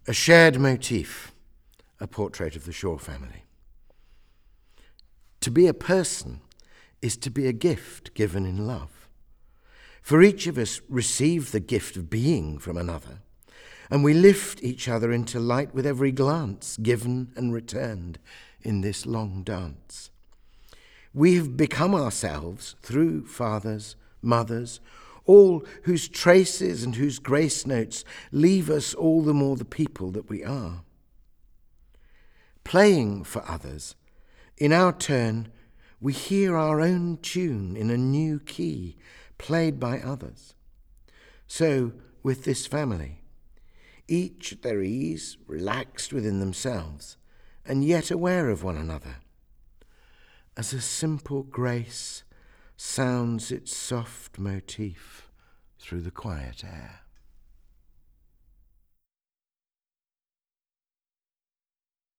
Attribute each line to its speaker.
Speaker 1: A shared motif, a portrait of the Shaw family. To be a person is to be a gift given in love. For each of us receive the gift of being from another, and we lift each other into light with every glance given and returned in this long dance. We have become ourselves through fathers, mothers, all whose traces and whose grace notes leave us all the more the people that we are. Playing for others, in our turn, we hear our own tune in a new key, played by others. So, with this family, each at their ease, relaxed within themselves, and yet aware of one another, as a simple grace sounds its soft motif through the quiet air.